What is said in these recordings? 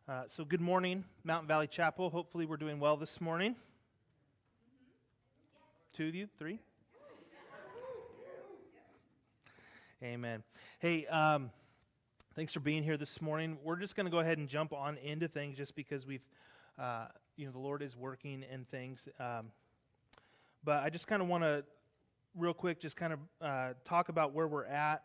So good morning, Mountain Valley Chapel. Hopefully we're doing well this morning. Two of you? Three? Amen. Hey, thanks for being here this morning. We're just going to go ahead and jump on into things just because we've, the Lord is working in things. But I just kind of want to, real quick, just kind of talk about where we're at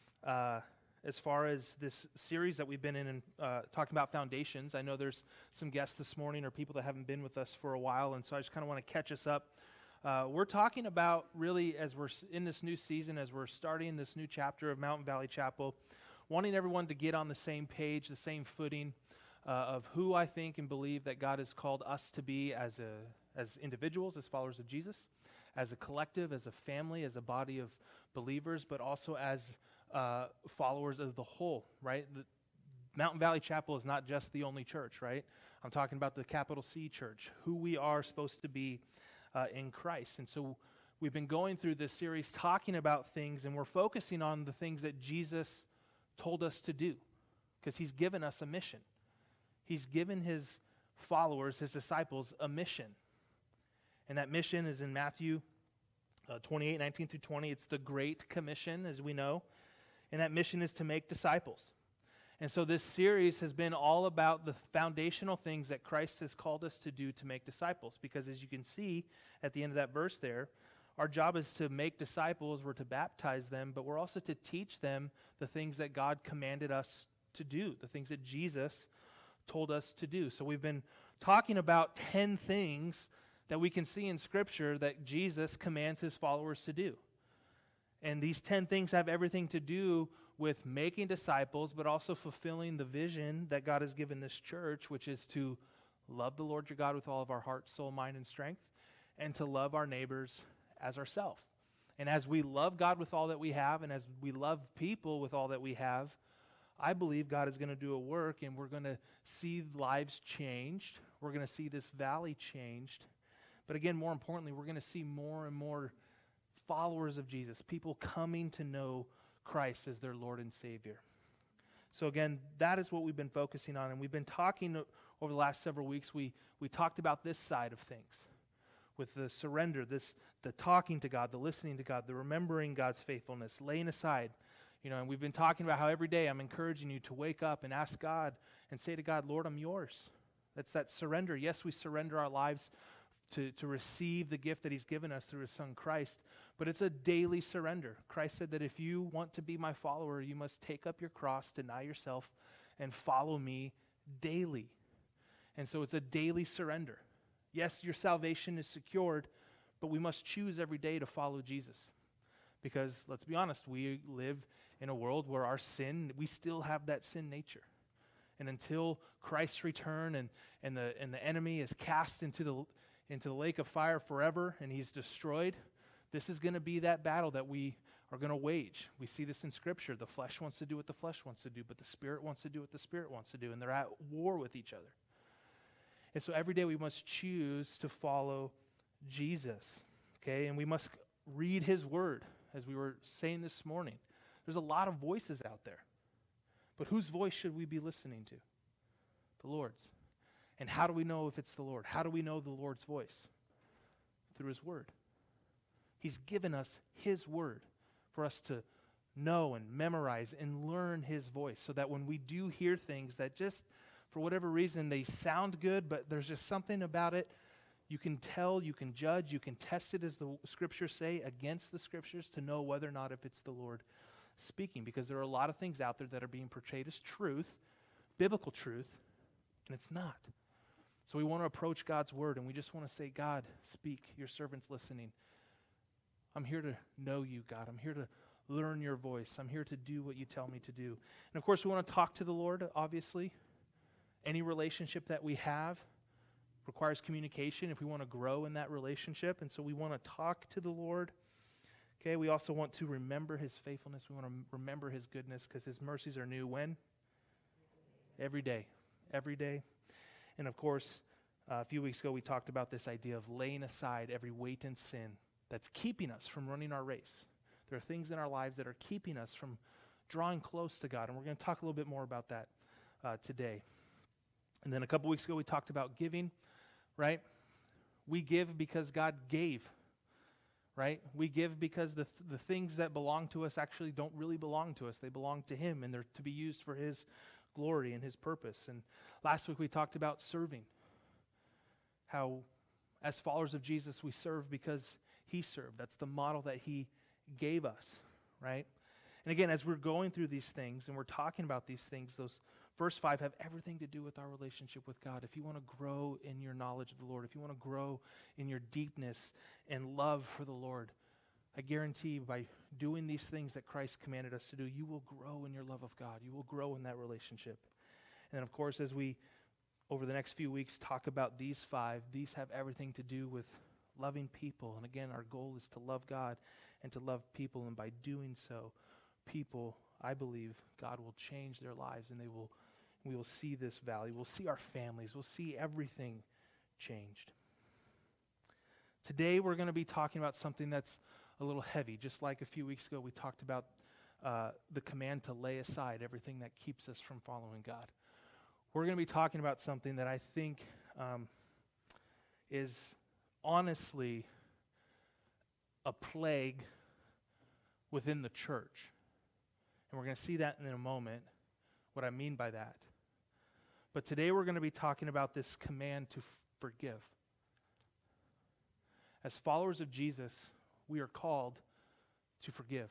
as far as this series that we've been in and talking about foundations. I know there's some guests this morning or people that haven't been with us for a while, and so I just kind of want to catch us up. We're talking about really as we're in this new season, as we're starting this new chapter of Mountain Valley Chapel, wanting everyone to get on the same page, the same footing of who I think and believe that God has called us to be as individuals, as followers of Jesus, as a collective, as a family, as a body of believers, but also as followers of the whole, right? The Mountain Valley Chapel is not just the only church, right? I'm talking about the capital C church, who we are supposed to be in Christ. And so we've been going through this series talking about things, and we're focusing on the things that Jesus told us to do, because he's given us a mission. He's given his followers, his disciples, a mission. And that mission is in Matthew 28, 19 through 20. It's the Great Commission, as we know. And that mission is to make disciples. And so this series has been all about the foundational things that Christ has called us to do to make disciples. Because as you can see at the end of that verse there, our job is to make disciples, we're to baptize them, but we're also to teach them the things that God commanded us to do, the things that Jesus told us to do. So we've been talking about 10 things that we can see in Scripture that Jesus commands his followers to do. And these 10 things have everything to do with making disciples, but also fulfilling the vision that God has given this church, which is to love the Lord your God with all of our heart, soul, mind, and strength, and to love our neighbors as ourselves. And as we love God with all that we have, and as we love people with all that we have, I believe God is going to do a work, and we're going to see lives changed. We're going to see this valley changed. But again, more importantly, we're going to see more and more followers of Jesus, people coming to know Christ as their Lord and Savior. So again, that is what we've been focusing on, and we've been talking over the last several weeks. We talked about this side of things, with the surrender, the talking to God, the listening to God, the remembering God's faithfulness, laying aside. And we've been talking about how every day I'm encouraging you to wake up and ask God and say to God, Lord, I'm yours. That's that surrender. Yes, we surrender our lives to receive the gift that he's given us through his son Christ, but it's a daily surrender. Christ said that if you want to be my follower, you must take up your cross, deny yourself, and follow me daily. And so it's a daily surrender. Yes, your salvation is secured, but we must choose every day to follow Jesus. Because, let's be honest, we live in a world where our sin, we still have that sin nature. And until Christ's return and the enemy is cast into the lake of fire forever and he's destroyed, this is going to be that battle that we are going to wage. We see this in Scripture. The flesh wants to do what the flesh wants to do, but the Spirit wants to do what the Spirit wants to do, and they're at war with each other. And so every day we must choose to follow Jesus, okay? And we must read his word, as we were saying this morning. There's a lot of voices out there, but whose voice should we be listening to? The Lord's. And how do we know if it's the Lord? How do we know the Lord's voice? Through his word. He's given us his word for us to know and memorize and learn his voice, so that when we do hear things that just, for whatever reason, they sound good, but there's just something about it, you can tell, you can judge, you can test it, as the Scriptures say, against the Scriptures to know whether or not if it's the Lord speaking. Because there are a lot of things out there that are being portrayed as truth, biblical truth, and it's not. So we want to approach God's word, and we just want to say, God, speak, your servant's listening. I'm here to know you, God. I'm here to learn your voice. I'm here to do what you tell me to do. And of course, we want to talk to the Lord, obviously. Any relationship that we have requires communication if we want to grow in that relationship. And so we want to talk to the Lord. Okay, we also want to remember his faithfulness. We want to remember his goodness, because his mercies are new when? Every day. Every day. And of course, a few weeks ago we talked about this idea of laying aside every weight and sin that's keeping us from running our race. There are things in our lives that are keeping us from drawing close to God, and we're going to talk a little bit more about that today. And then a couple weeks ago, we talked about giving, right? We give because God gave, right? We give because the things that belong to us actually don't really belong to us. They belong to Him, and they're to be used for His glory and His purpose. And last week, we talked about serving, how as followers of Jesus, we serve because He served. That's the model that He gave us, right? And again, as we're going through these things and we're talking about these things, those first 5 have everything to do with our relationship with God. If you want to grow in your knowledge of the Lord, if you want to grow in your deepness and love for the Lord, I guarantee by doing these things that Christ commanded us to do, you will grow in your love of God. You will grow in that relationship. And of course, as we, over the next few weeks, talk about these 5, these have everything to do with loving people. And again, our goal is to love God and to love people. And by doing so, people, I believe, God will change their lives, and we will see this value. We'll see our families. We'll see everything changed. Today, we're going to be talking about something that's a little heavy. Just like a few weeks ago, we talked about the command to lay aside everything that keeps us from following God. We're going to be talking about something that I think is honestly a plague within the church. And we're going to see that in a moment, what I mean by that. But today we're going to be talking about this command to forgive. As followers of Jesus, we are called to forgive.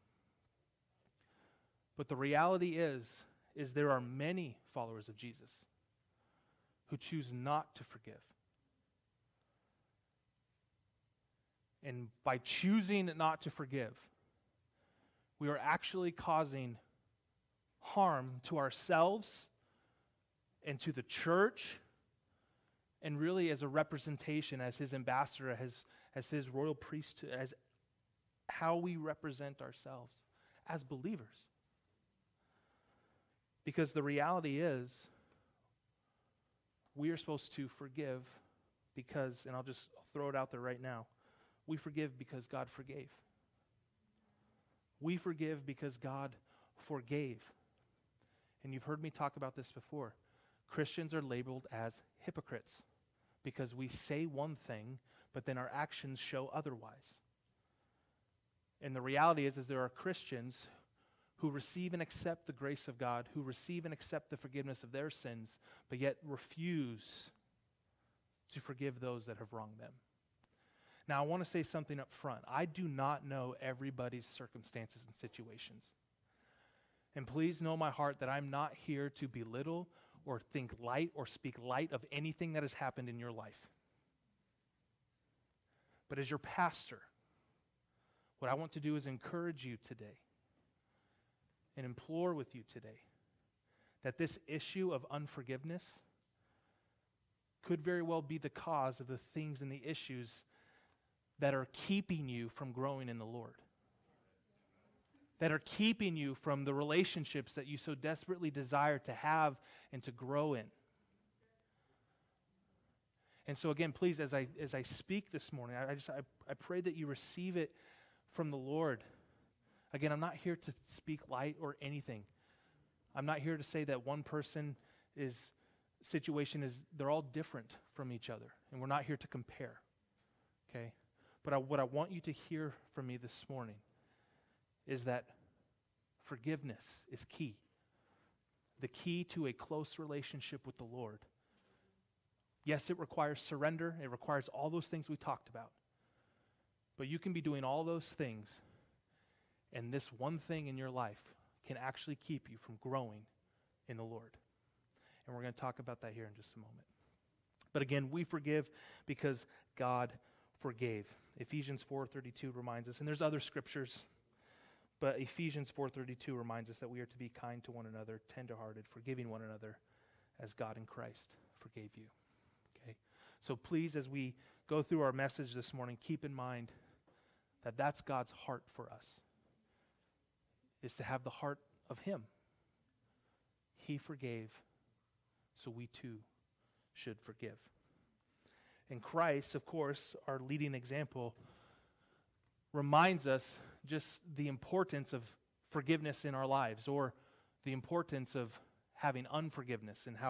But the reality is there are many followers of Jesus who choose not to forgive. And by choosing not to forgive, we are actually causing harm to ourselves and to the church, and really as a representation, as His ambassador, as His royal priesthood, as how we represent ourselves as believers. Because the reality is, we are supposed to forgive because, and I'll throw it out there right now, we forgive because God forgave. We forgive because God forgave. And you've heard me talk about this before. Christians are labeled as hypocrites because we say one thing, but then our actions show otherwise. And the reality is there are Christians who receive and accept the grace of God, who receive and accept the forgiveness of their sins, but yet refuse to forgive those that have wronged them. Now, I want to say something up front. I do not know everybody's circumstances and situations. And please know my heart that I'm not here to belittle or think light or speak light of anything that has happened in your life. But as your pastor, what I want to do is encourage you today and implore with you today that this issue of unforgiveness could very well be the cause of the things and the issues that are keeping you from growing in the Lord, that are keeping you from the relationships that you so desperately desire to have and to grow in. And so again, please, as I speak this morning, I pray that you receive it from the Lord. Again, I'm not here to speak light or anything. I'm not here to say that one person's situation is, they're all different from each other, and we're not here to compare, okay? But what I want you to hear from me this morning is that forgiveness is key. The key to a close relationship with the Lord. Yes, it requires surrender. It requires all those things we talked about. But you can be doing all those things, and this one thing in your life can actually keep you from growing in the Lord. And we're going to talk about that here in just a moment. But again, we forgive because God forgave. Ephesians 4:32 reminds us, and there's other scriptures, but Ephesians 4:32 reminds us that we are to be kind to one another, tender-hearted, forgiving one another as God in Christ forgave you. Okay? So please, as we go through our message this morning, keep in mind that that's God's heart for us, is to have the heart of Him. He forgave, so we too should forgive. And Christ, of course, our leading example, reminds us just the importance of forgiveness in our lives, or the importance of having unforgiveness, and how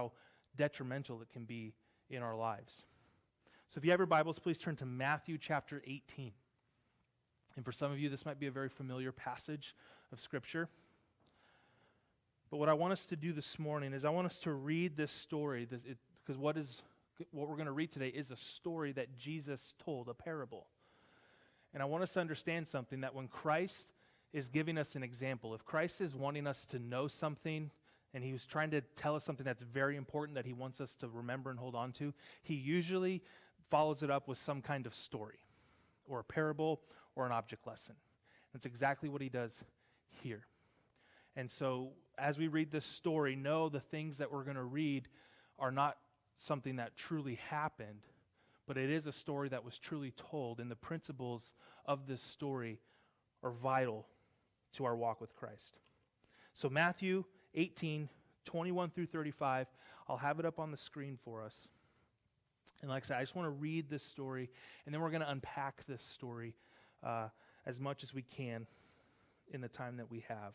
detrimental it can be in our lives. So if you have your Bibles, please turn to Matthew chapter 18. And for some of you, this might be a very familiar passage of Scripture. But what I want us to do this morning is I want us to read this story, because what we're going to read today is a story that Jesus told, a parable. And I want us to understand something, that when Christ is giving us an example, if Christ is wanting us to know something, and he was trying to tell us something that's very important that he wants us to remember and hold on to, he usually follows it up with some kind of story, or a parable, or an object lesson. That's exactly what he does here. And so, as we read this story, know the things that we're going to read are not something that truly happened, but it is a story that was truly told, and the principles of this story are vital to our walk with Christ. So Matthew 18, 21 through 35, I'll have it up on the screen for us. And like I said, I just want to read this story, and then we're going to unpack this story as much as we can in the time that we have.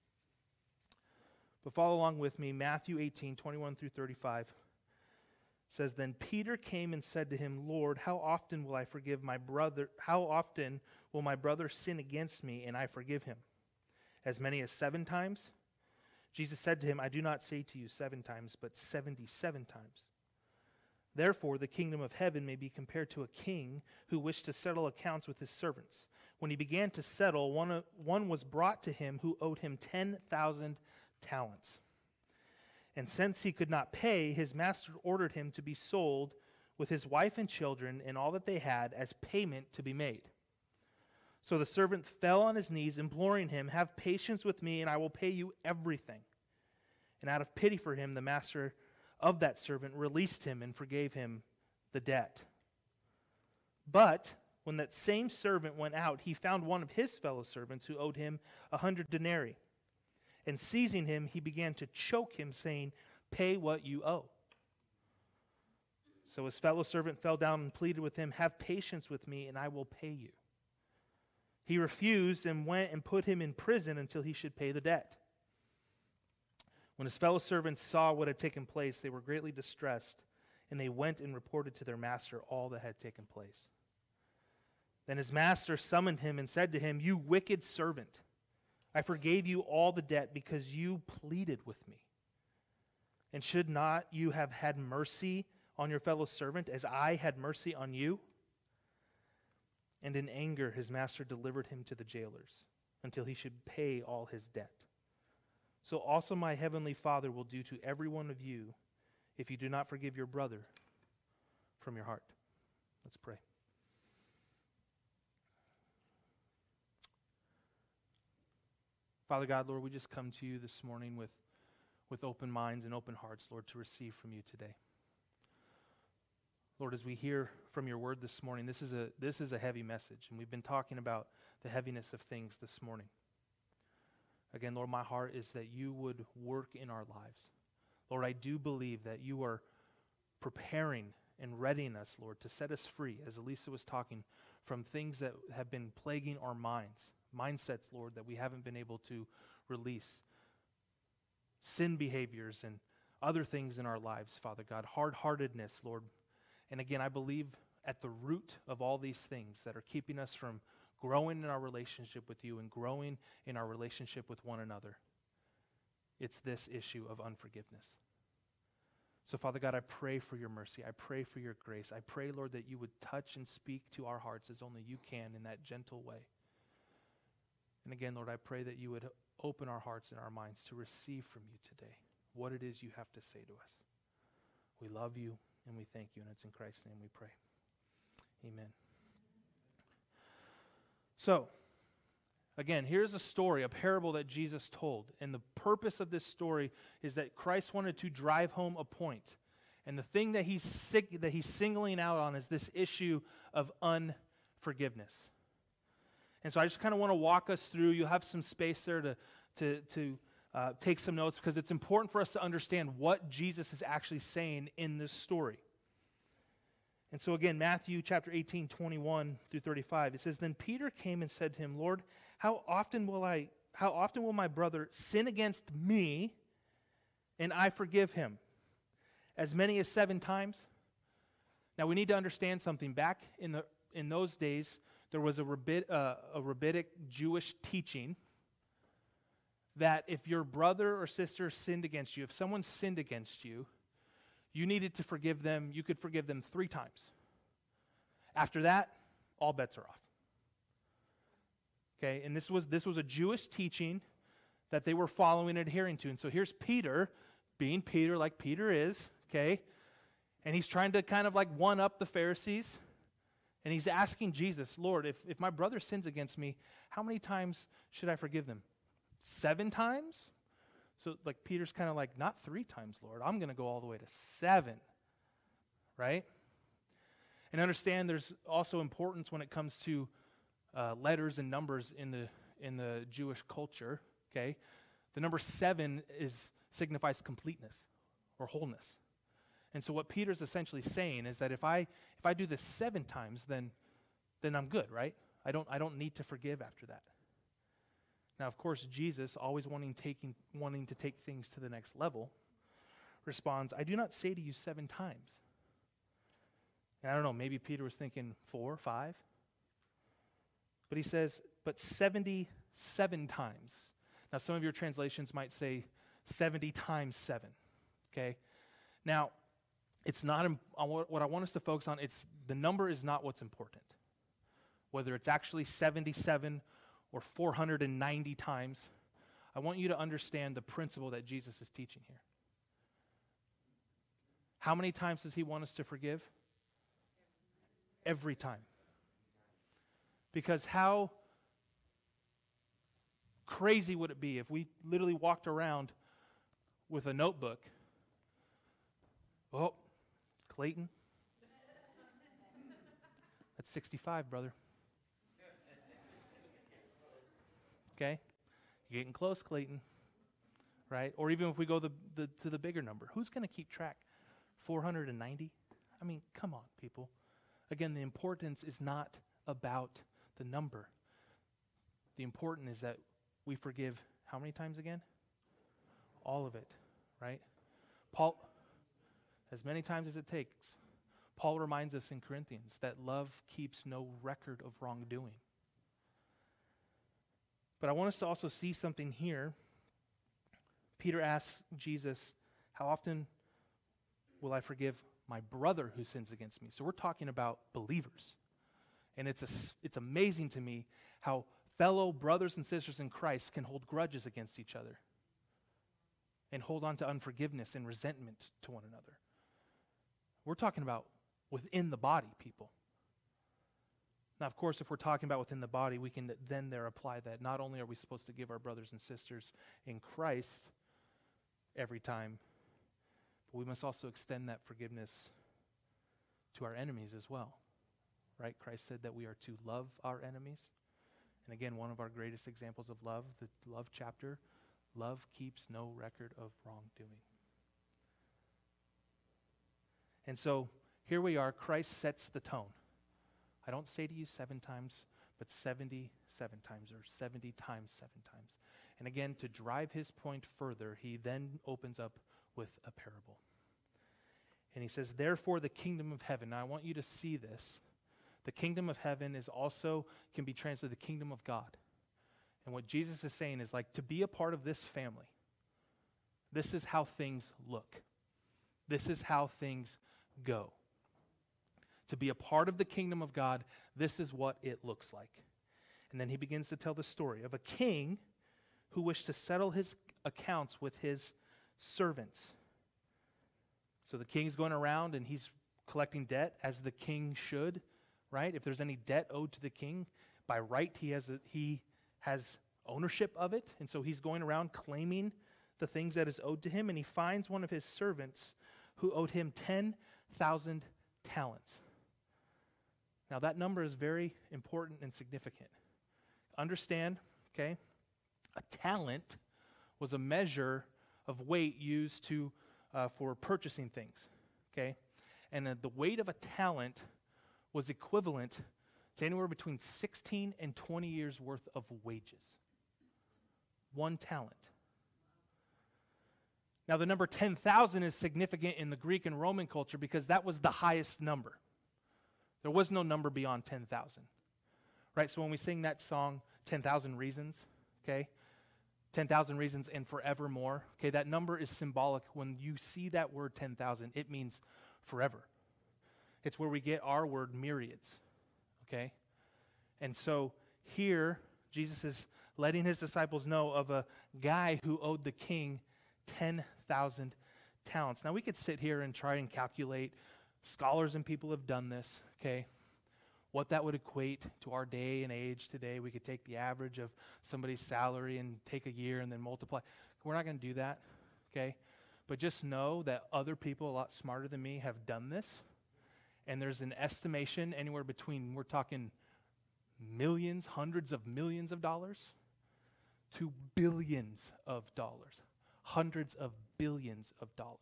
But follow along with me. Matthew 18, 21 through 35 says, "Then Peter came and said to him, 'Lord, how often will I forgive my brother? How often will my brother sin against me and I forgive him? As many as 7 times?' Jesus said to him, 'I do not say to you 7 times, but 77 times. Therefore, the kingdom of heaven may be compared to a king who wished to settle accounts with his servants. When he began to settle, one was brought to him who owed him 10,000 talents. And since he could not pay, his master ordered him to be sold with his wife and children and all that they had as payment to be made. So the servant fell on his knees, imploring him, 'Have patience with me, and I will pay you everything.' And out of pity for him, the master of that servant released him and forgave him the debt. But when that same servant went out, he found one of his fellow servants who owed him 100 denarii. And seizing him, he began to choke him, saying, 'Pay what you owe.' So his fellow servant fell down and pleaded with him, 'Have patience with me, and I will pay you.' He refused and went and put him in prison until he should pay the debt. When his fellow servants saw what had taken place, they were greatly distressed, and they went and reported to their master all that had taken place. Then his master summoned him and said to him, 'You wicked servant, I forgave you all the debt because you pleaded with me. And should not you have had mercy on your fellow servant as I had mercy on you?' And in anger his master delivered him to the jailers until he should pay all his debt. So also my heavenly Father will do to every one of you if you do not forgive your brother from your heart." Let's pray. Father God, Lord, we just come to you this morning with open minds and open hearts, Lord, to receive from you today. Lord, as we hear from your word this morning, this is a heavy message, and we've been talking about the heaviness of things this morning. Again, Lord, my heart is that you would work in our lives. Lord, I do believe that you are preparing and readying us, Lord, to set us free, as Elisa was talking, from things that have been plaguing our mindsets, Lord, that we haven't been able to release. Sin behaviors and other things in our lives, Father God, hard-heartedness, Lord. And again, I believe at the root of all these things that are keeping us from growing in our relationship with you and growing in our relationship with one another, it's this issue of unforgiveness. So, Father God, I pray for your mercy. I pray for your grace. I pray, Lord, that you would touch and speak to our hearts as only you can in that gentle way. And again, Lord, I pray that you would open our hearts and our minds to receive from you today what it is you have to say to us. We love you and we thank you, and it's in Christ's name we pray. Amen. So, again, here's a story, a parable that Jesus told. And the purpose of this story is that Christ wanted to drive home a point. And the thing that he's singling out on is this issue of unforgiveness. And so I just kind of want to walk us through. You'll have some space there to take some notes, because it's important for us to understand what Jesus is actually saying in this story. And so again, Matthew chapter 18, 21 through 35, it says, "Then Peter came and said to him, 'Lord, how often will my brother sin against me and I forgive him? as many as 7 times. Now we need to understand something. Back in those days, there was a rabbinic Jewish teaching that if your brother or sister sinned against you, if someone sinned against you, you needed to forgive them. You could forgive them 3 times. After that, all bets are off. Okay, and this was a Jewish teaching that they were following and adhering to. And so here's Peter, being Peter like Peter is, okay? And he's trying to kind of like one-up the Pharisees. And he's asking Jesus, Lord, if my brother sins against me, how many times should I forgive them? 7 times? So like Peter's kind of like, not 3 times, Lord. I'm going to go all the way to 7, right? And understand there's also importance when it comes to letters and numbers in the Jewish culture, okay? The number 7 signifies completeness or wholeness. And so what Peter's essentially saying is that if I do this 7 times, then I'm good, right? I don't need to forgive after that. Now, of course, Jesus, always wanting to take things to the next level, responds, I do not say to you 7 times. And I don't know, maybe Peter was thinking 4, 5. But he says, but 77 times. Now, some of your translations might say 70 times 7, okay? Now, it's not, what I want us to focus on, the number is not what's important. Whether it's actually 77 or 490 times, I want you to understand the principle that Jesus is teaching here. How many times does he want us to forgive? Every time. Because how crazy would it be if we literally walked around with a notebook? Oh, Clayton. That's 65, brother. Okay? You're getting close, Clayton. Right? Or even if we go to the bigger number. Who's going to keep track? 490? I mean, come on, people. Again, the importance is not about the number. The important is that we forgive how many times again? All of it, right? Paul, as many times as it takes. Paul reminds us in Corinthians that love keeps no record of wrongdoing. But I want us to also see something here. Peter asks Jesus, how often will I forgive my brother who sins against me? So we're talking about believers. And it's amazing to me how fellow brothers and sisters in Christ can hold grudges against each other and hold on to unforgiveness and resentment to one another. We're talking about within the body, people. Now, of course, if we're talking about within the body, we can then there apply that not only are we supposed to give our brothers and sisters in Christ every time, but we must also extend that forgiveness to our enemies as well. Right? Christ said that we are to love our enemies. And again, one of our greatest examples of love, the love chapter, love keeps no record of wrongdoing. And so here we are, Christ sets the tone. I don't say to you 7 times, but 77 times or 70 times 7 times. And again, to drive his point further, he then opens up with a parable. And he says, therefore the kingdom of heaven. Now I want you to see this. The kingdom of heaven can be translated the kingdom of God. And what Jesus is saying is like, to be a part of this family, this is how things look. This is how things go. To be a part of the kingdom of God, this is what it looks like. And then he begins to tell the story of a king who wished to settle his accounts with his servants. So the king's going around and he's collecting debt as the king should. Right? If there's any debt owed to the king, by right he has ownership of it, and so he's going around claiming the things that is owed to him, and he finds one of his servants who owed him 10,000 talents. Now that number is very important and significant. Understand, okay? A talent was a measure of weight used for purchasing things, okay? And the weight of a talent was equivalent to anywhere between 16 and 20 years worth of wages. 1 talent. Now, the number 10,000 is significant in the Greek and Roman culture because that was the highest number. There was no number beyond 10,000. Right? So when we sing that song, 10,000 Reasons, okay? 10,000 Reasons and Forevermore, okay? That number is symbolic. When you see that word 10,000, it means forever. It's where we get our word myriads, okay? And so here, Jesus is letting his disciples know of a guy who owed the king 10,000 talents. Now, we could sit here and try and calculate. Scholars and people have done this, okay? What that would equate to our day and age today. We could take the average of somebody's salary and take a year and then multiply. We're not going to do that, okay? But just know that other people a lot smarter than me have done this. And there's an estimation anywhere between, we're talking millions, hundreds of millions of dollars, to billions of dollars. Hundreds of billions of dollars.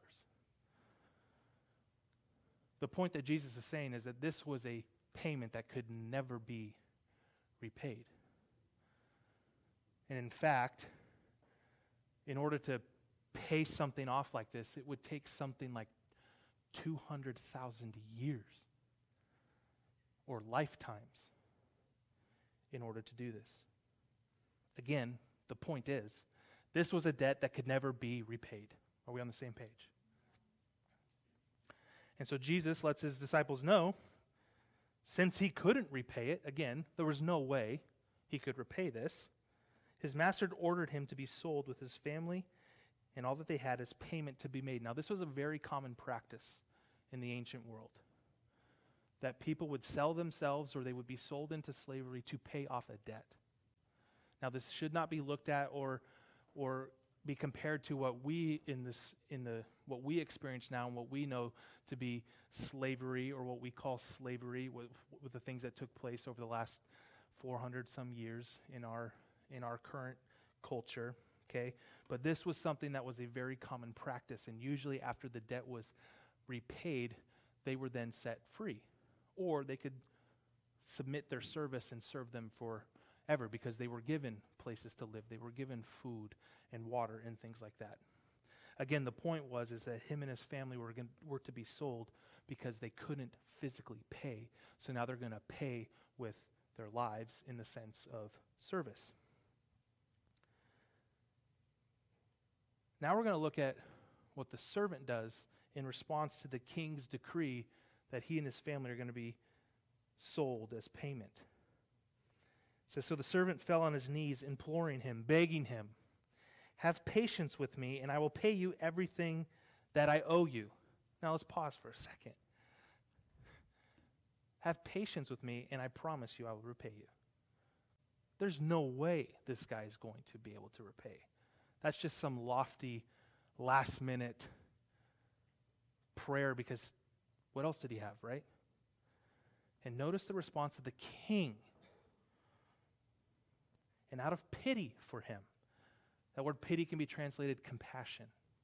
The point that Jesus is saying is that this was a payment that could never be repaid. And in fact, in order to pay something off like this, it would take something like 200,000 years or lifetimes in order to do this. Again, the point is, this was a debt that could never be repaid. Are we on the same page? And so Jesus lets his disciples know, since he couldn't repay it, again, there was no way he could repay this, his master ordered him to be sold with his family and all that they had as payment to be made. Now, this was a very common practice in the ancient world, that people would sell themselves or they would be sold into slavery to pay off a debt. Now, this should not be looked at or be compared to what we what we experience now and what we know to be slavery, or what we call slavery with the things that took place over the last 400 some years in our current culture. Okay, but this was something that was a very common practice, and usually after the debt was repaid, they were then set free, or they could submit their service and serve them forever because they were given places to live, they were given food and water and things like that. Again, the point is that him and his family were to be sold because they couldn't physically pay, so now they're going to pay with their lives in the sense of service. Now we're going to look at what the servant does in response to the king's decree that he and his family are going to be sold as payment. It says, so the servant fell on his knees, imploring him, begging him, have patience with me, and I will pay you everything that I owe you. Now let's pause for a second. Have patience with me, and I promise you I will repay you. There's no way this guy is going to be able to repay. That's just some lofty, last-minute prayer, because what else did he have, right? And notice the response of the king. And out of pity for him, that word pity can be translated compassion.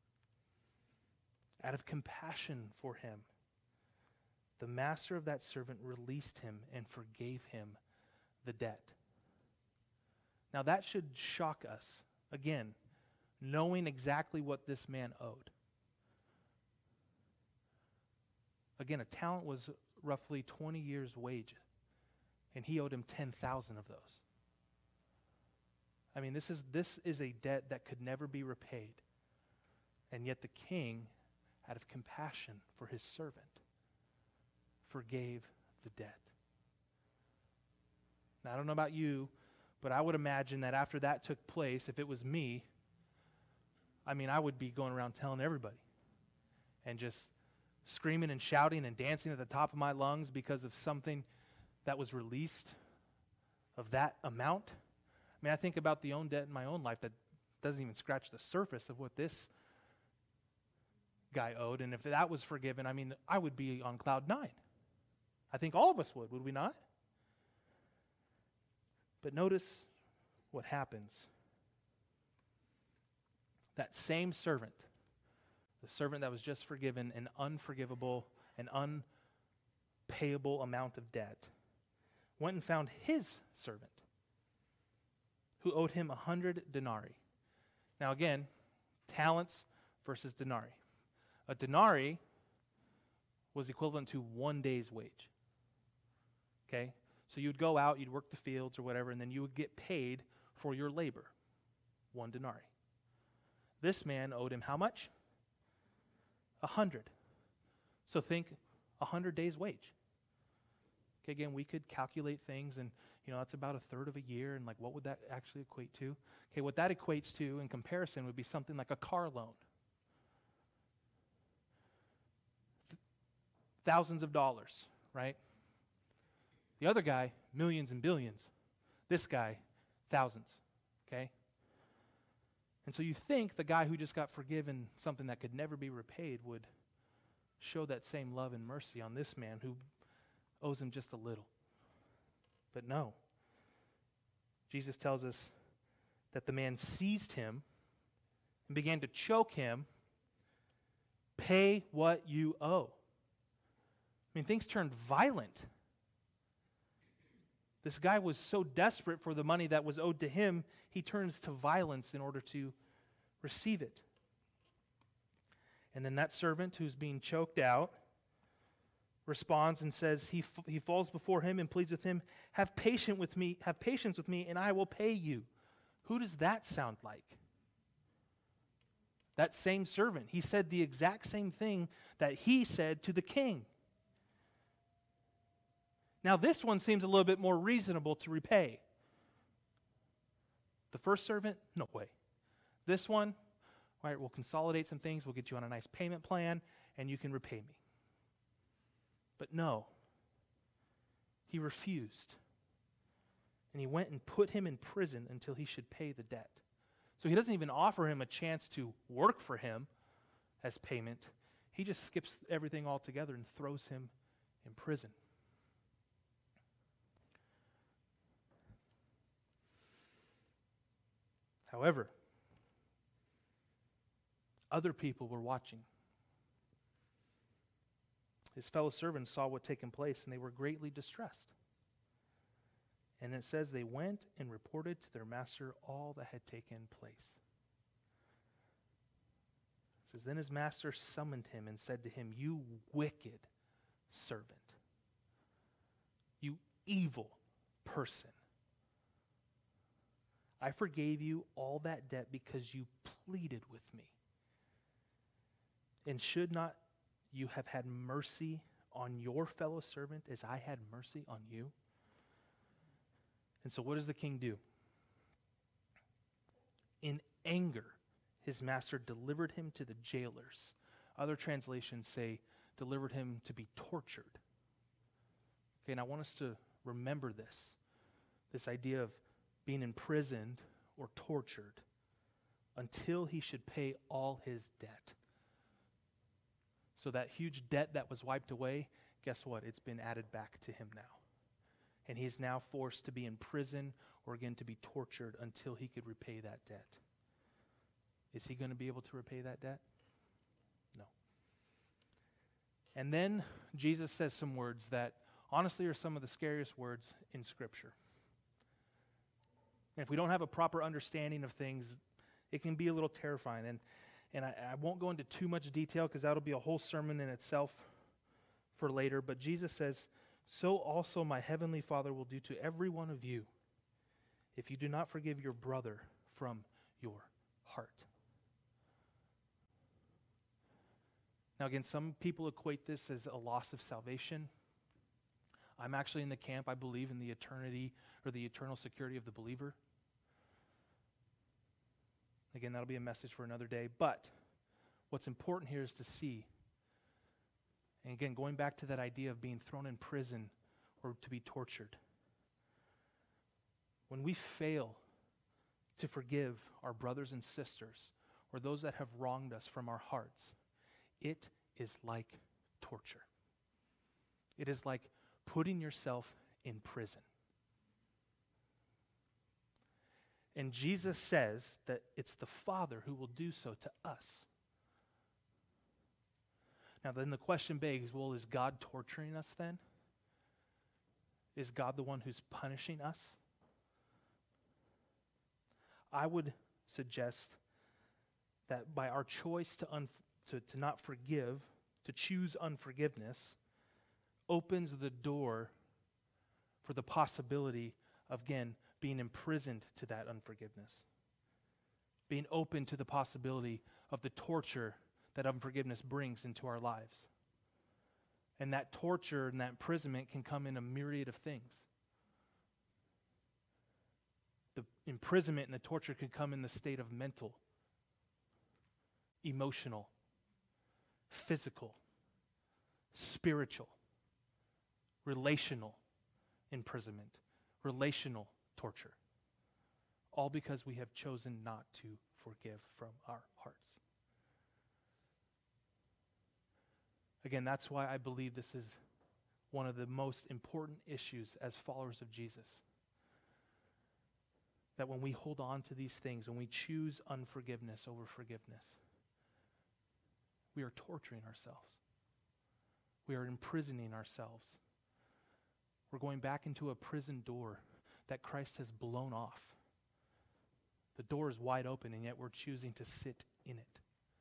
Out of compassion for him, the master of that servant released him and forgave him the debt. Now that should shock us, again, knowing exactly what this man owed. Again, a talent was roughly 20 years' wage, and he owed him 10,000 of those. I mean, this is a debt that could never be repaid. And yet the king, out of compassion for his servant, forgave the debt. Now, I don't know about you, but I would imagine that after that took place, if it was me, I would be going around telling everybody and just screaming and shouting and dancing at the top of my lungs because of something that was released of that amount. I think about the own debt in my own life that doesn't even scratch the surface of what this guy owed. And if that was forgiven, I would be on cloud 9. I think all of us would we not? But notice what happens. That same servant, the servant that was just forgiven an unforgivable and unpayable amount of debt, went and found his servant, who owed him 100 denarii. Now again, talents versus denarii. A denarii was equivalent to 1 day's wage. Okay? So you'd go out, you'd work the fields or whatever, and then you would get paid for your labor. 1 denarii. This man owed him how much? 100. So think 100 days' wage. Okay, again, we could calculate things, and that's about a third of a year, and what would that actually equate to? Okay, what that equates to in comparison would be something like a car loan. Thousands of dollars, right? The other guy, millions and billions. This guy, thousands, okay? And so you think the guy who just got forgiven something that could never be repaid would show that same love and mercy on this man who owes him just a little. But no. Jesus tells us that the man seized him and began to choke him. Pay what you owe. I mean, things turned violent. This guy was so desperate for the money that was owed to him, he turns to violence in order to receive it. And then that servant who's being choked out responds and says, he falls before him and pleads with him, have patience with me, and I will pay you. Who does that sound like? That same servant. He said the exact same thing that he said to the king. Now this one seems a little bit more reasonable to repay. The first servant, no way. This one, all right, we'll consolidate some things, we'll get you on a nice payment plan, and you can repay me. But no, he refused. And he went and put him in prison until he should pay the debt. So he doesn't even offer him a chance to work for him as payment. He just skips everything altogether and throws him in prison. However, other people were watching. His fellow servants saw what had taken place, and they were greatly distressed. And it says they went and reported to their master all that had taken place. It says, then his master summoned him and said to him, you wicked servant, you evil person. I forgave you all that debt because you pleaded with me. And should not you have had mercy on your fellow servant as I had mercy on you? And so what does the king do? In anger, his master delivered him to the jailers. Other translations say delivered him to be tortured. Okay, and I want us to remember this idea of being imprisoned or tortured until he should pay all his debt. So that huge debt that was wiped away, guess what? It's been added back to him now. And he is now forced to be in prison or again to be tortured until he could repay that debt. Is he going to be able to repay that debt? No. And then Jesus says some words that honestly are some of the scariest words in Scripture. And if we don't have a proper understanding of things, it can be a little terrifying. And I won't go into too much detail because that'll be a whole sermon in itself for later. But Jesus says, so also my heavenly Father will do to every one of you if you do not forgive your brother from your heart. Now again, some people equate this as a loss of salvation. I'm actually in the camp, I believe, in the eternity or the eternal security of the believer. Again, that'll be a message for another day. But what's important here is to see, and again, going back to that idea of being thrown in prison or to be tortured. When we fail to forgive our brothers and sisters or those that have wronged us from our hearts, it is like torture. It is like putting yourself in prison. And Jesus says that it's the Father who will do so to us. Now then the question begs, well, is God torturing us then? Is God the one who's punishing us? I would suggest that by our choice to not forgive, to choose unforgiveness, opens the door for the possibility of, again, being imprisoned to that unforgiveness. Being open to the possibility of the torture that unforgiveness brings into our lives. And that torture and that imprisonment can come in a myriad of things. The imprisonment and the torture could come in the state of mental, emotional, physical, spiritual, relational imprisonment, relational torture. All because we have chosen not to forgive from our hearts. Again, that's why I believe this is one of the most important issues as followers of Jesus. That when we hold on to these things, when we choose unforgiveness over forgiveness, we are torturing ourselves. We are imprisoning ourselves. We're going back into a prison door that Christ has blown off. The door is wide open, and yet we're choosing to sit in it.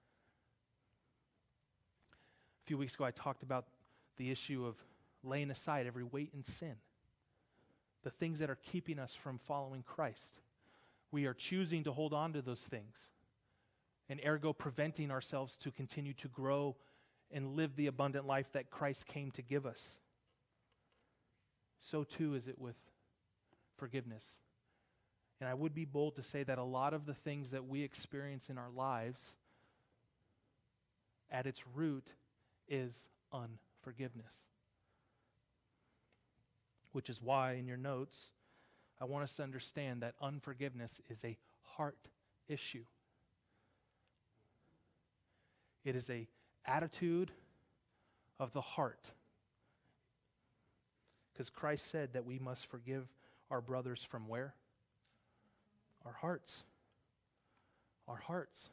A few weeks ago, I talked about the issue of laying aside every weight and sin. The things that are keeping us from following Christ. We are choosing to hold on to those things, and ergo preventing ourselves to continue to grow and live the abundant life that Christ came to give us. So too is it with forgiveness. And I would be bold to say that a lot of the things that we experience in our lives, at its root, is unforgiveness. Which is why, in your notes, I want us to understand that unforgiveness is a heart issue. It is an attitude of the heart. Because Christ said that we must forgive our brothers from where? Our hearts. Our hearts.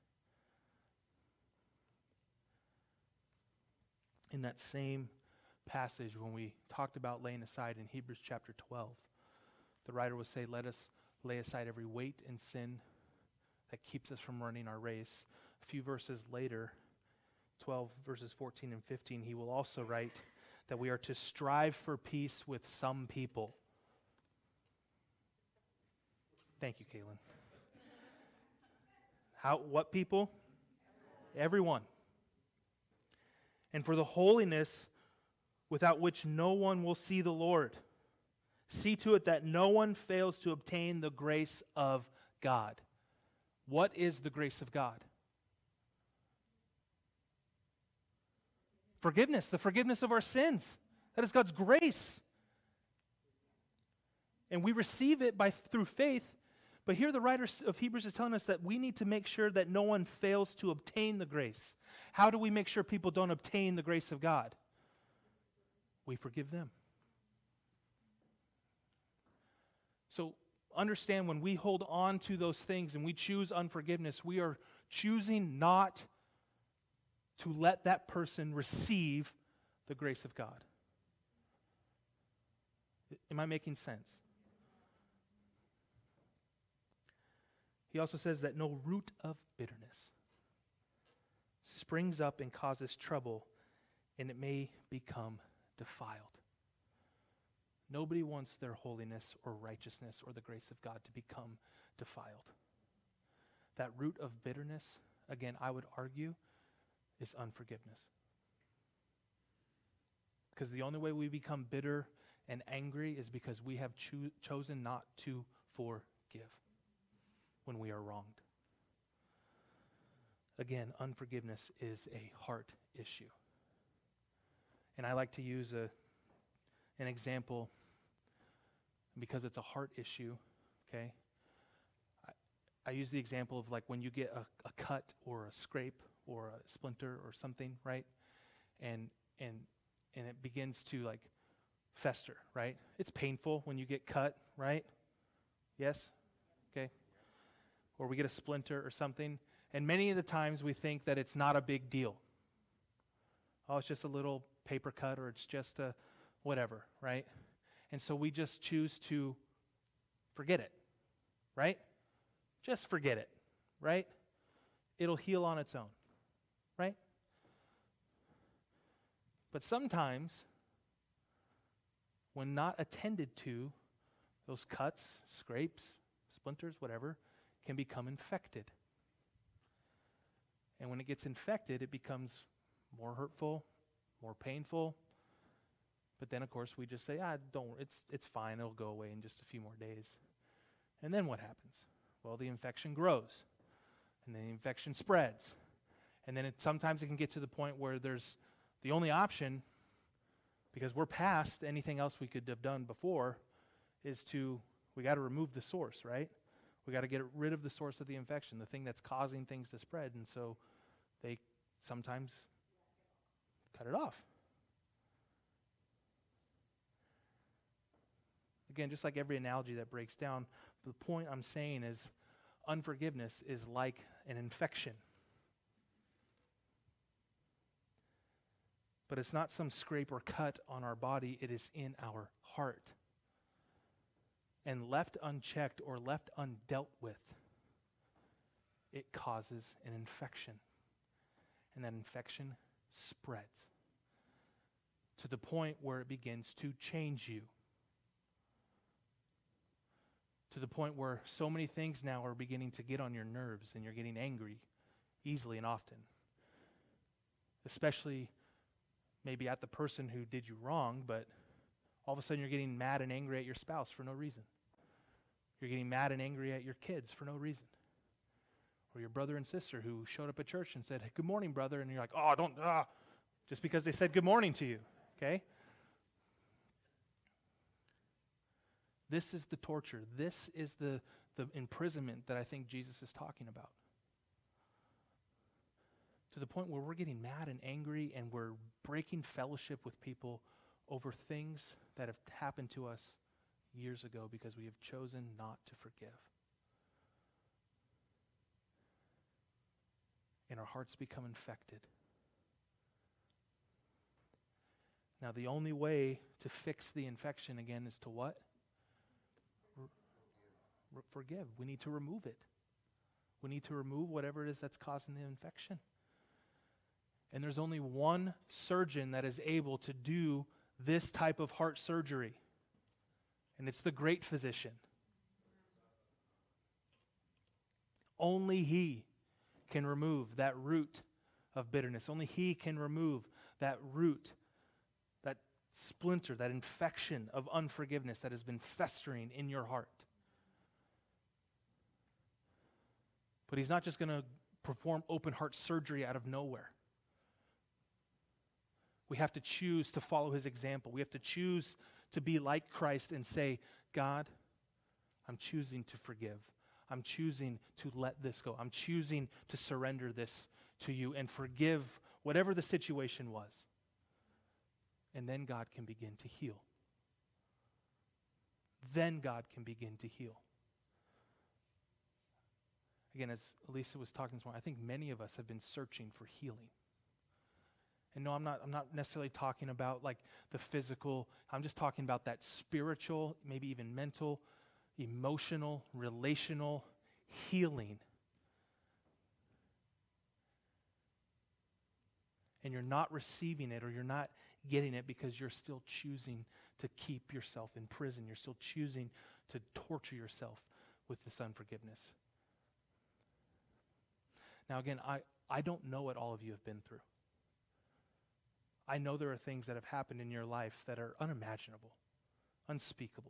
In that same passage, when we talked about laying aside in Hebrews chapter 12, the writer would say, let us lay aside every weight and sin that keeps us from running our race. A few verses later, 12 verses 14 and 15, he will also write that we are to strive for peace with some people. Thank you, Kaylin. What people? Everyone. And for the holiness without which no one will see the Lord. See to it that no one fails to obtain the grace of God. What is the grace of God? Forgiveness, the forgiveness of our sins. That is God's grace. And we receive it through faith. But here the writer of Hebrews is telling us that we need to make sure that no one fails to obtain the grace. How do we make sure people don't obtain the grace of God? We forgive them. So understand, when we hold on to those things and we choose unforgiveness, we are choosing not to let that person receive the grace of God. Am I making sense? He also says that no root of bitterness springs up and causes trouble, and it may become defiled. Nobody wants their holiness or righteousness or the grace of God to become defiled. That root of bitterness, again, I would argue, is unforgiveness. Because the only way we become bitter and angry is because we have chosen not to forgive when we are wronged. Again, unforgiveness is a heart issue. And I like to use an example because it's a heart issue, okay? I use the example of like when you get a cut or a scrape or a splinter or something, right? And it begins to like fester, right? It's painful when you get cut, right? Yes? Okay. Or we get a splinter or something. And many of the times we think that it's not a big deal. Oh, it's just a little paper cut, or it's just a whatever, right? And so we just choose to forget it, right? Just forget it, right? it'll heal on its own, right? But sometimes, when not attended to, those cuts, scrapes, splinters, whatever, can become infected. And when it gets infected, it becomes more hurtful, more painful. But then, of course, we just say, it's fine, it'll go away in just a few more days. And then what happens? Well, the infection grows, and then the infection spreads. And then sometimes it can get to the point where there's the only option, because we're past anything else we could have done before, is we got to remove the source, right? We got to get rid of the source of the infection, the thing that's causing things to spread. And so they sometimes cut it off. Again, just like every analogy that breaks down, the point I'm saying is unforgiveness is like an infection. But it's not some scrape or cut on our body, it is in our heart. And left unchecked or left undealt with, it causes an infection. And that infection spreads to the point where it begins to change you. To the point where so many things now are beginning to get on your nerves and you're getting angry easily and often. Especially maybe at the person who did you wrong, but all of a sudden you're getting mad and angry at your spouse for no reason. You're getting mad and angry at your kids for no reason. Or your brother and sister who showed up at church and said, hey, good morning, brother. And you're like, just because they said good morning to you, okay? This is the torture. This is the imprisonment that I think Jesus is talking about. To the point where we're getting mad and angry and we're breaking fellowship with people over things that have happened to us years ago because we have chosen not to forgive. And our hearts become infected. Now, the only way to fix the infection again is to what? Forgive. We need to remove it. We need to remove whatever it is that's causing the infection. And there's only one surgeon that is able to do this type of heart surgery. And it's the great physician. Only he can remove that root of bitterness. Only he can remove that root, that splinter, that infection of unforgiveness that has been festering in your heart. But he's not just going to perform open heart surgery out of nowhere. We have to choose to follow his example. We have to choose to be like Christ and say, God, I'm choosing to forgive. I'm choosing to let this go. I'm choosing to surrender this to you and forgive whatever the situation was. And then God can begin to heal. Then God can begin to heal. Again, as Elisa was talking this morning, I think many of us have been searching for healing. And no, I'm not necessarily talking about like the physical. I'm just talking about that spiritual, maybe even mental, emotional, relational healing. And you're not receiving it or you're not getting it because you're still choosing to keep yourself in prison. You're still choosing to torture yourself with this unforgiveness. Now again, I don't know what all of you have been through. I know there are things that have happened in your life that are unimaginable, unspeakable.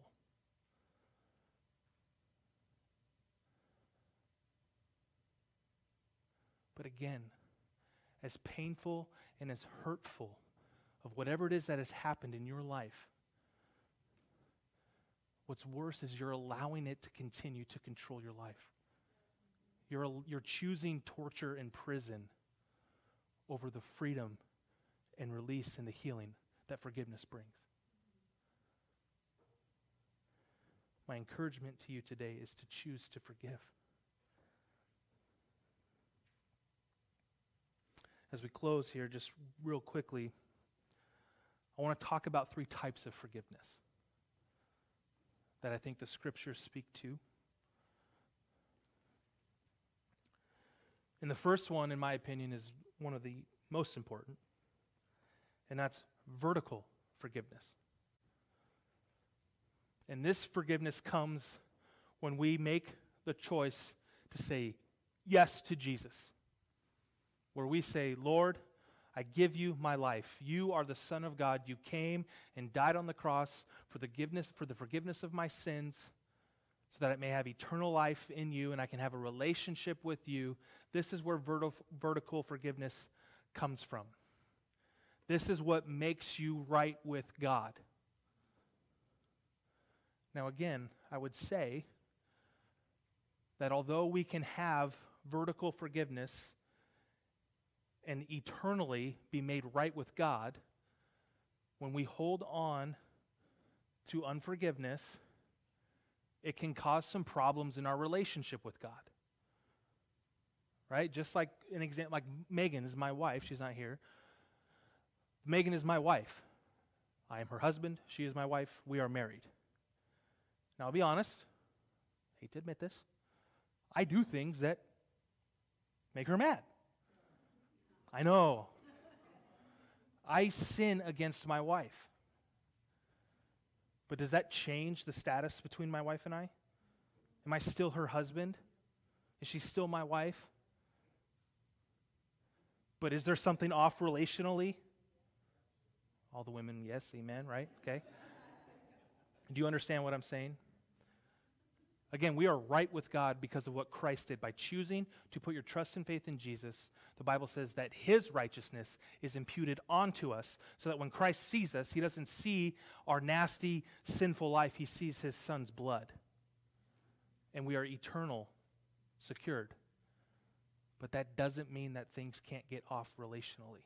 But again, as painful and as hurtful of whatever it is that has happened in your life, what's worse is you're allowing it to continue to control your life. You're choosing torture and prison over the freedom and release and the healing that forgiveness brings. My encouragement to you today is to choose to forgive. As we close here, just real quickly, I want to talk about 3 types of forgiveness that I think the scriptures speak to. And the first one, in my opinion, is one of the most important, and that's vertical forgiveness. And this forgiveness comes when we make the choice to say yes to Jesus, where we say, Lord, I give you my life. You are the Son of God. You came and died on the cross for the forgiveness of my sins, so that I may have eternal life in you and I can have a relationship with you. This is where vertical forgiveness comes from. This is what makes you right with God. Now again, I would say that although we can have vertical forgiveness and eternally be made right with God, when we hold on to unforgiveness, it can cause some problems in our relationship with God. Right? Just like an example, like Megan is my wife. She's not here. Megan is my wife. I am her husband. She is my wife. We are married. Now, I'll be honest. I hate to admit this. I do things that make her mad. I know. I sin against my wife. But does that change the status between my wife and I? Am I still her husband? Is she still my wife? But is there something off relationally? All the women, yes, amen, right? Okay. Do you understand what I'm saying? Again, we are right with God because of what Christ did. By choosing to put your trust and faith in Jesus, the Bible says that his righteousness is imputed onto us, so that when Christ sees us, he doesn't see our nasty, sinful life. He sees his Son's blood. And we are eternal, secured. But that doesn't mean that things can't get off relationally.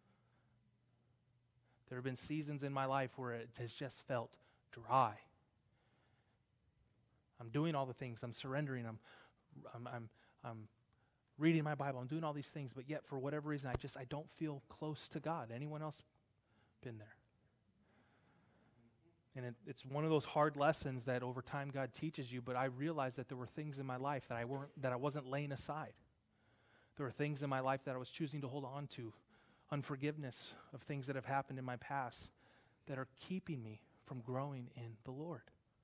There have been seasons in my life where it has just felt dry. I'm doing all the things. I'm surrendering. I'm reading my Bible. I'm doing all these things, but yet for whatever reason, I don't feel close to God. Anyone else been there? And it's one of those hard lessons that over time God teaches you. But I realized that there were things in my life that I wasn't laying aside. There were things in my life that I was choosing to hold on to, unforgiveness of things that have happened in my past that are keeping me from growing in the Lord.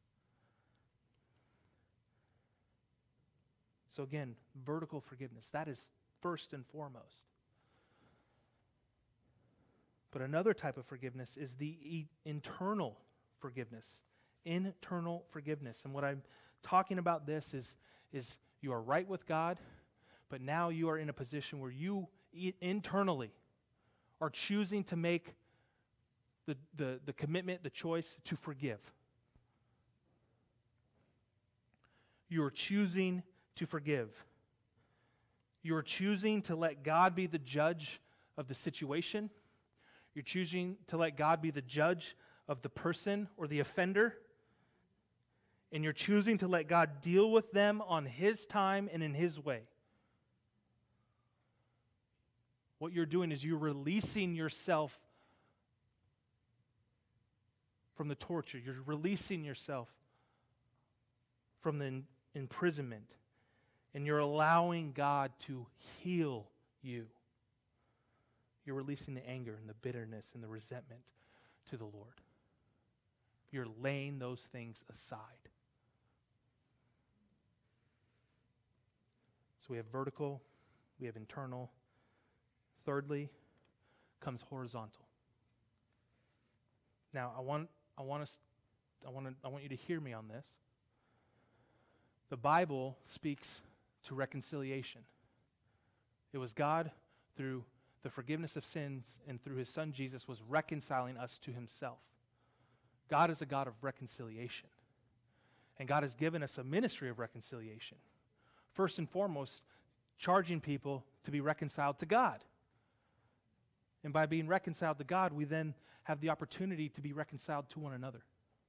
So again, vertical forgiveness, that is first and foremost. But another type of forgiveness is the internal forgiveness. Internal forgiveness. And what I'm talking about this is you are right with God, but now you are in a position where you internally are choosing to make the commitment, the choice to forgive. You are choosing to forgive. You are choosing to let God be the judge of the situation. You're choosing to let God be the judge of the person or the offender. And you're choosing to let God deal with them on his time and in his way. What you're doing is you're releasing yourself from the torture. You're releasing yourself from the imprisonment. And you're allowing God to heal you. You're releasing the anger and the bitterness and the resentment to the Lord. You're laying those things aside. So we have vertical, we have internal. Thirdly, comes horizontal. Now, I want you to hear me on this. The Bible speaks to reconciliation. It was God, through the forgiveness of sins and through his Son Jesus, was reconciling us to himself. God is a God of reconciliation. And God has given us a ministry of reconciliation. First and foremost, charging people to be reconciled to God. And by being reconciled to God, we then have the opportunity to be reconciled to one another.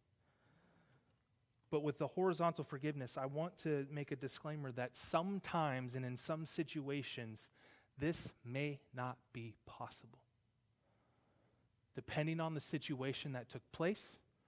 But with the horizontal forgiveness, I want to make a disclaimer that sometimes and in some situations, this may not be possible. Depending on the situation that took place,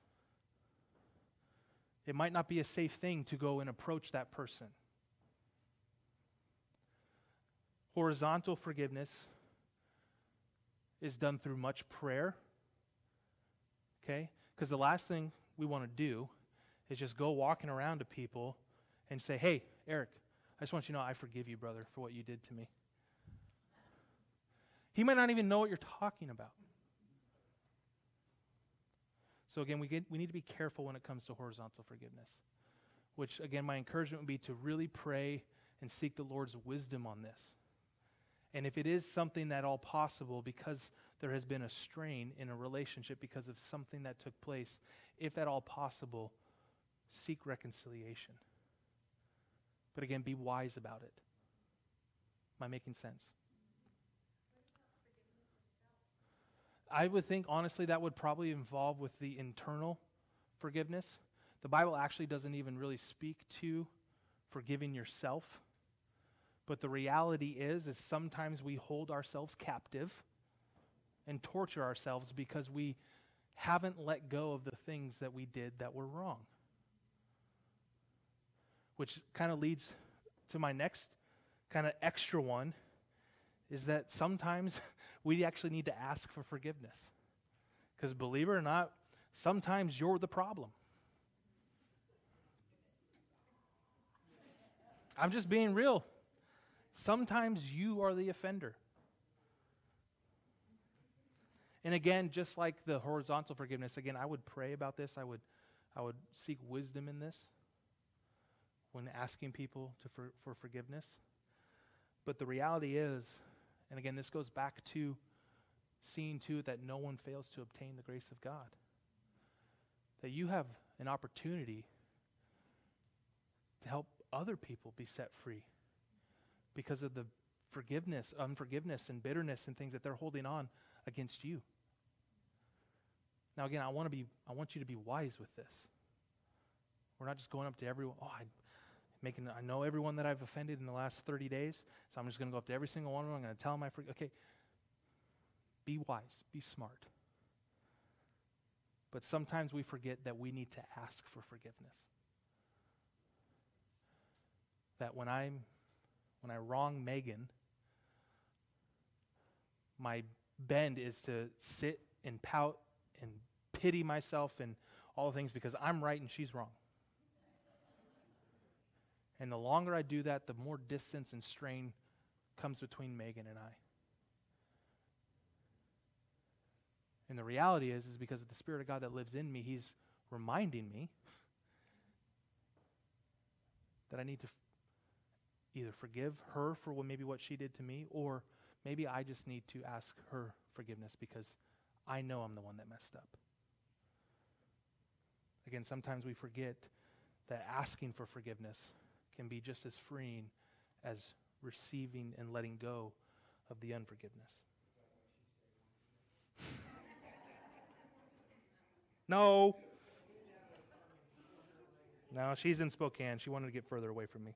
it might not be a safe thing to go and approach that person. Horizontal forgiveness is done through much prayer, okay? Because the last thing we want to do is just go walking around to people and say, hey, Eric, I just want you to know I forgive you, brother, for what you did to me. He might not even know what you're talking about. So again, we need to be careful when it comes to horizontal forgiveness, which again, my encouragement would be to really pray and seek the Lord's wisdom on this. And if it is something at all possible, because there has been a strain in a relationship because of something that took place, if at all possible, seek reconciliation. But again, be wise about it. Am I making sense? I would think, honestly, that would probably involve with the internal forgiveness. The Bible actually doesn't even really speak to forgiving yourself. But the reality is sometimes we hold ourselves captive and torture ourselves because we haven't let go of the things that we did that were wrong. Which kind of leads to my next kind of extra one, is that sometimes we actually need to ask for forgiveness. Because believe it or not, sometimes you're the problem. I'm just being real. Sometimes you are the offender. And again, just like the horizontal forgiveness, again, I would pray about this. I would seek wisdom in this when asking people for forgiveness. But the reality is, and again, this goes back to seeing to it that no one fails to obtain the grace of God. That you have an opportunity to help other people be set free because of the unforgiveness, and bitterness and things that they're holding on against you. Now again, I want you to be wise with this. We're not just going up to everyone, I know everyone that I've offended in the last 30 days, so I'm just going to go up to every single one of them. I'm going to tell them I forgive. Okay, be wise, be smart. But sometimes we forget that we need to ask for forgiveness. That when I wrong Megan, my bend is to sit and pout and pity myself and all the things because I'm right and she's wrong. And the longer I do that, the more distance and strain comes between Megan and I. And the reality is because of the Spirit of God that lives in me, He's reminding me that I need to either forgive her for what she did to me, or maybe I just need to ask her forgiveness because I know I'm the one that messed up. Again, sometimes we forget that asking for forgiveness can be just as freeing as receiving and letting go of the unforgiveness. No, she's in Spokane. She wanted to get further away from me.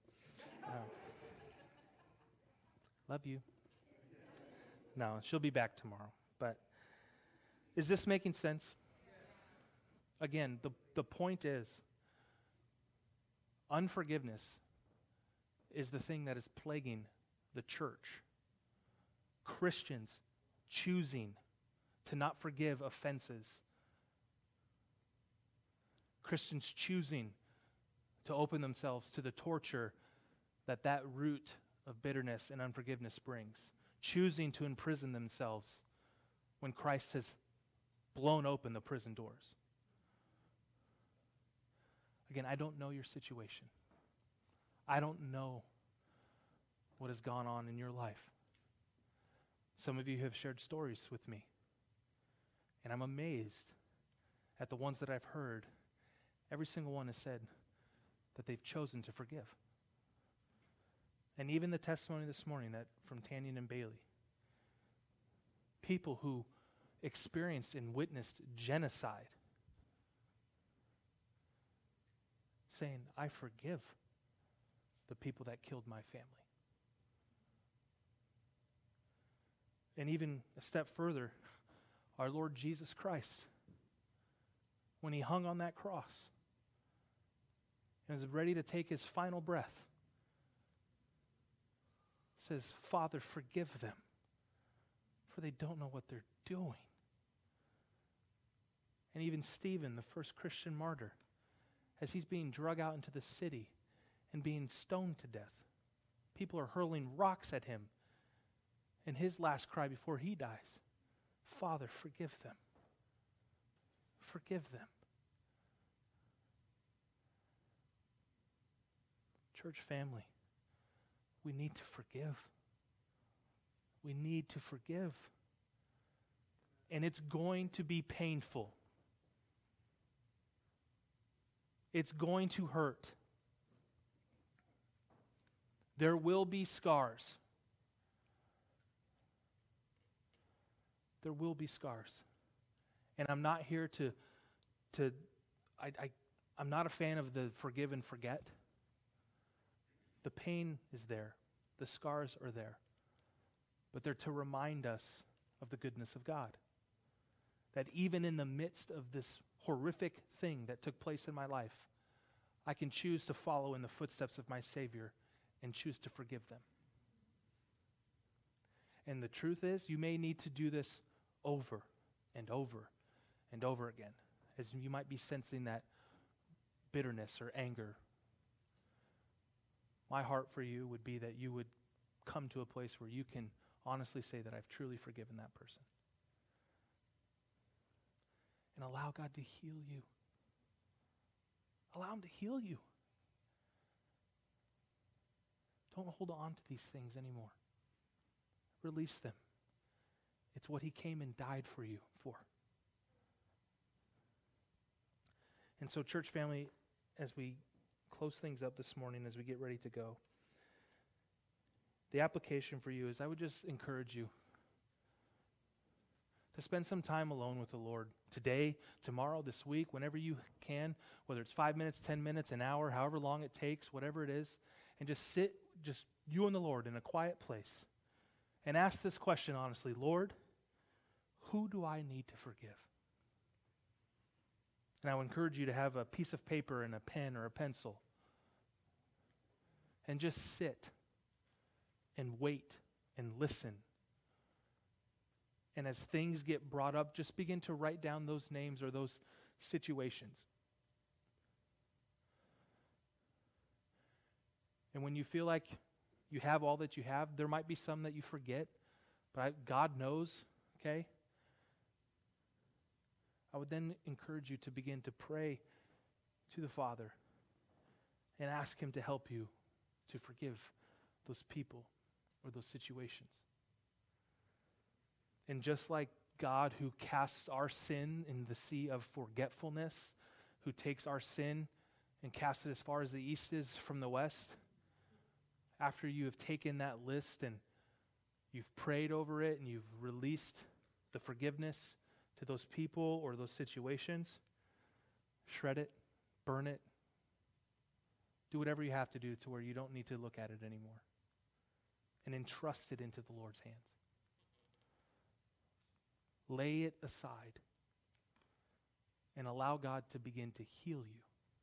Love you. No, she'll be back tomorrow. But is this making sense? Again, the point is, unforgiveness is the thing that is plaguing the church. Christians choosing to not forgive offenses. Christians choosing to open themselves to the torture that root of bitterness and unforgiveness brings. Choosing to imprison themselves when Christ has blown open the prison doors. Again, I don't know your situation. I don't know what has gone on in your life. Some of you have shared stories with me. And I'm amazed at the ones that I've heard. Every single one has said that they've chosen to forgive. And even the testimony this morning that from Tanyan and Bailey. People who experienced and witnessed genocide. Saying, I forgive the people that killed my family. And even a step further, our Lord Jesus Christ, when He hung on that cross and was ready to take His final breath, says, Father, forgive them, for they don't know what they're doing. And even Stephen, the first Christian martyr, as he's being dragged out into the city and being stoned to death, people are hurling rocks at him. And his last cry before he dies, Father, forgive them. Forgive them. Church family, we need to forgive. We need to forgive. And it's going to be painful. It's going to hurt. There will be scars. There will be scars. And I'm not here I'm not a fan of the forgive and forget. The pain is there. The scars are there. But they're to remind us of the goodness of God. That even in the midst of this horrific thing that took place in my life, I can choose to follow in the footsteps of my Savior and choose to forgive them. And the truth is, you may need to do this over and over and over again, as you might be sensing that bitterness or anger. My heart for you would be that you would come to a place where you can honestly say that I've truly forgiven that person. And allow God to heal you. Allow Him to heal you. Don't hold on to these things anymore. Release them. It's what He came and died for you for. And so, church family, as we close things up this morning, as we get ready to go, the application for you is I would just encourage you to spend some time alone with the Lord today, tomorrow, this week, whenever you can, whether it's 5 minutes, 10 minutes, an hour, however long it takes, whatever it is, and just sit, just you and the Lord in a quiet place and ask this question honestly, Lord, who do I need to forgive? And I would encourage you to have a piece of paper and a pen or a pencil and just sit and wait and listen. And as things get brought up, just begin to write down those names or those situations. And when you feel like you have all that you have, there might be some that you forget, but God knows, okay? I would then encourage you to begin to pray to the Father and ask Him to help you to forgive those people or those situations. And just like God who casts our sin in the sea of forgetfulness, who takes our sin and casts it as far as the east is from the west, after you have taken that list and you've prayed over it and you've released the forgiveness to those people or those situations, shred it, burn it, do whatever you have to do to where you don't need to look at it anymore, and entrust it into the Lord's hands. Lay it aside and allow God to begin to heal you.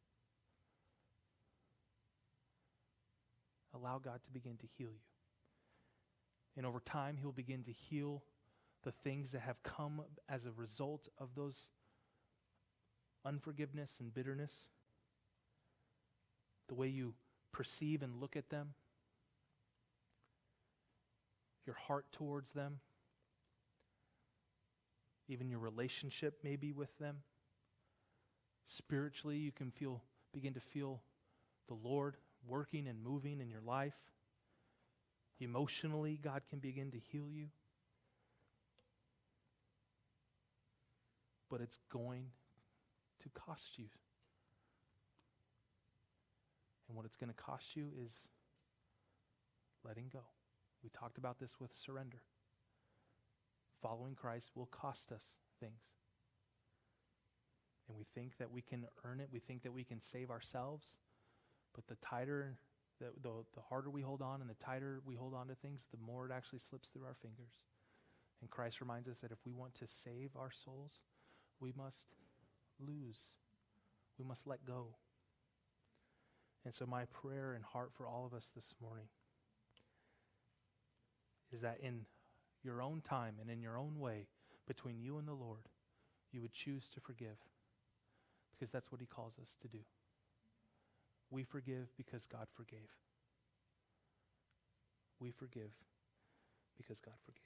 Allow God to begin to heal you. And over time, He'll begin to heal the things that have come as a result of those unforgiveness and bitterness. The way you perceive and look at them. Your heart towards them. Even your relationship maybe with them. Spiritually, you can begin to feel the Lord working and moving in your life. Emotionally, God can begin to heal you. But it's going to cost you. And what it's going to cost you is letting go. We talked about this with surrender. Following Christ will cost us things. And we think that we can earn it. We think that we can save ourselves. But the harder we hold on and the tighter we hold on to things, the more it actually slips through our fingers. And Christ reminds us that if we want to save our souls, we must lose. We must let go. And so my prayer and heart for all of us this morning is that in your own time and in your own way, between you and the Lord, you would choose to forgive, because that's what he calls us to do. We forgive because God forgave. We forgive because God forgave.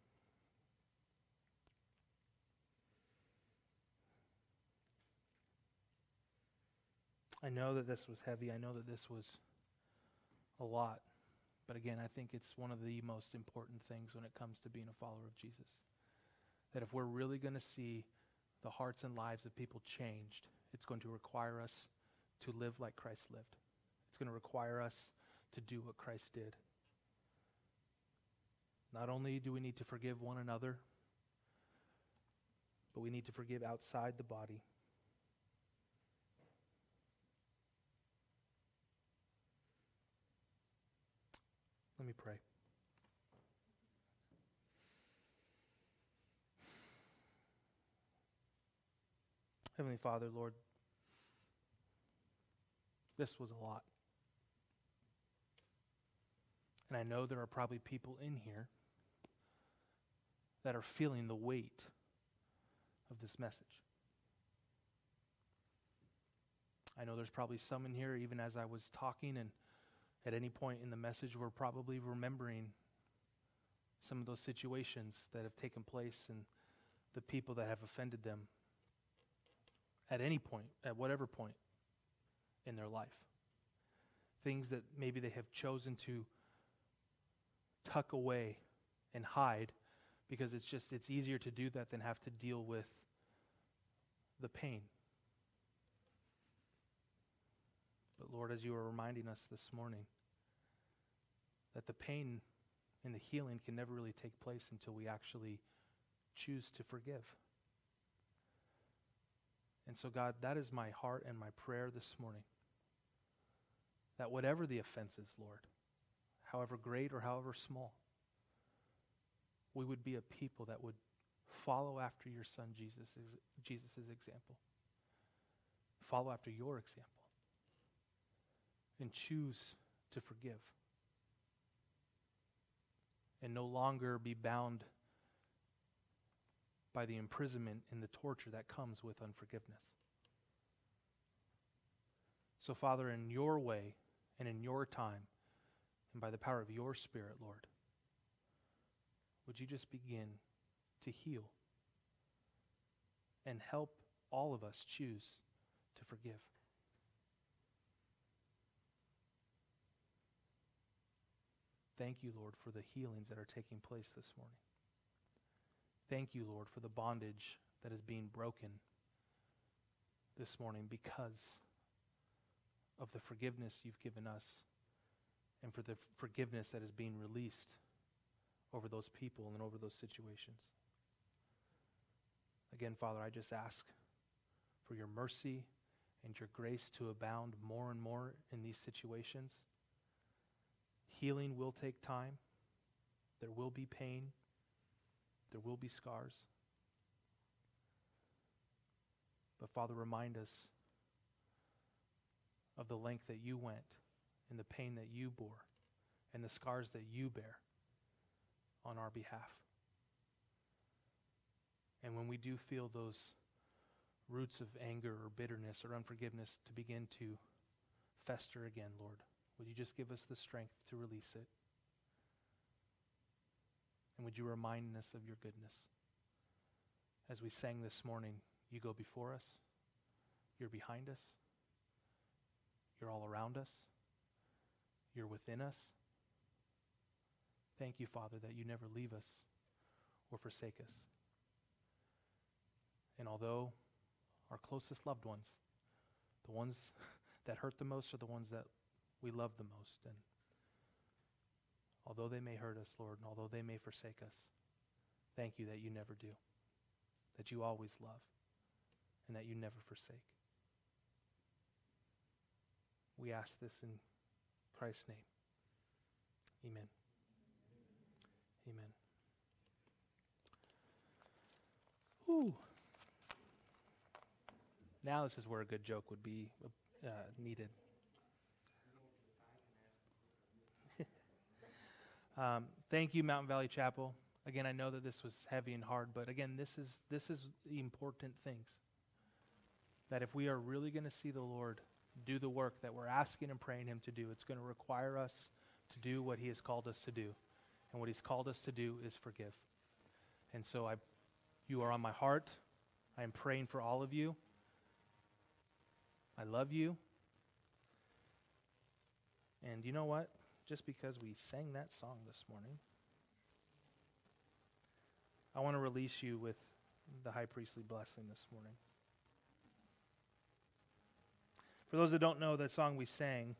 I know that this was heavy. I know that this was a lot. But again, I think it's one of the most important things when it comes to being a follower of Jesus. That if we're really going to see the hearts and lives of people changed, it's going to require us to live like Christ lived. It's going to require us to do what Christ did. Not only do we need to forgive one another, but we need to forgive outside the body. Let me pray. Heavenly Father, Lord, this was a lot. And I know there are probably people in here that are feeling the weight of this message. I know there's probably some in here, even as I was talking, and at any point in the message, we're probably remembering some of those situations that have taken place and the people that have offended them at any point, at whatever point in their life. Things that maybe they have chosen to tuck away and hide because it's easier to do that than have to deal with the pain. But Lord, as you are reminding us this morning, that the pain and the healing can never really take place until we actually choose to forgive. And so, God, that is my heart and my prayer this morning. That whatever the offense is, Lord, however great or however small, we would be a people that would follow after your Son Jesus' example. Follow after your example. And choose to forgive. And no longer be bound by the imprisonment and the torture that comes with unforgiveness. So, Father, in your way and in your time, and by the power of your Spirit, Lord, would you just begin to heal and help all of us choose to forgive. Thank you, Lord, for the healings that are taking place this morning. Thank you, Lord, for the bondage that is being broken this morning because of the forgiveness you've given us and for the forgiveness that is being released over those people and over those situations. Again, Father, I just ask for your mercy and your grace to abound more and more in these situations. Healing will take time. There will be pain. There will be scars. But Father, remind us of the length that you went and the pain that you bore and the scars that you bear on our behalf. And when we do feel those roots of anger or bitterness or unforgiveness to begin to fester again, Lord, would you just give us the strength to release it? And would you remind us of your goodness? As we sang this morning, you go before us, you're behind us, you're all around us, you're within us. Thank you, Father, that you never leave us or forsake us. And although our closest loved ones, the ones that hurt the most are the ones that we love the most. And although they may hurt us, Lord, and although they may forsake us, thank you that you never do, that you always love, and that you never forsake. We ask this in Christ's name. Amen. Amen. Whew. Now this is where a good joke would be needed. Thank you, Mountain Valley Chapel. Again, I know that this was heavy and hard, but again, this is the important things. That if we are really going to see the Lord do the work that we're asking and praying Him to do, it's going to require us to do what He has called us to do. And what He's called us to do is forgive. And so you are on my heart. I am praying for all of you. I love you. And you know what? Just because we sang that song this morning, I want to release you with the high priestly blessing this morning. For those that don't know, that song we sang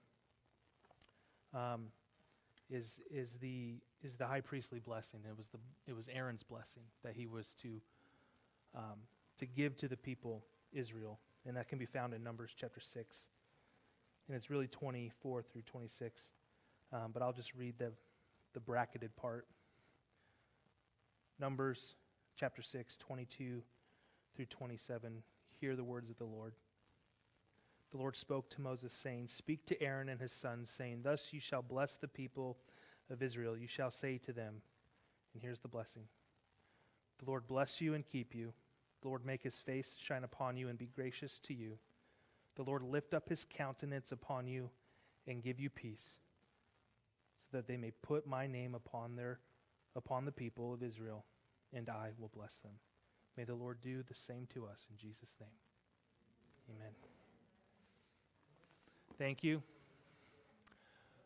is the high priestly blessing. It was Aaron's blessing that he was to give to the people Israel, and that can be found in Numbers chapter 6, and it's really 24 through 26. But I'll just read the bracketed part. Numbers chapter 6, 22 through 27. Hear the words of the Lord. The Lord spoke to Moses, saying, "Speak to Aaron and his sons, saying, Thus you shall bless the people of Israel. You shall say to them," and here's the blessing, "The Lord bless you and keep you. The Lord make His face shine upon you and be gracious to you. The Lord lift up His countenance upon you and give you peace, so that they may put my name upon the people of Israel, and I will bless them." May the Lord do the same to us in Jesus' name. Amen. Thank you.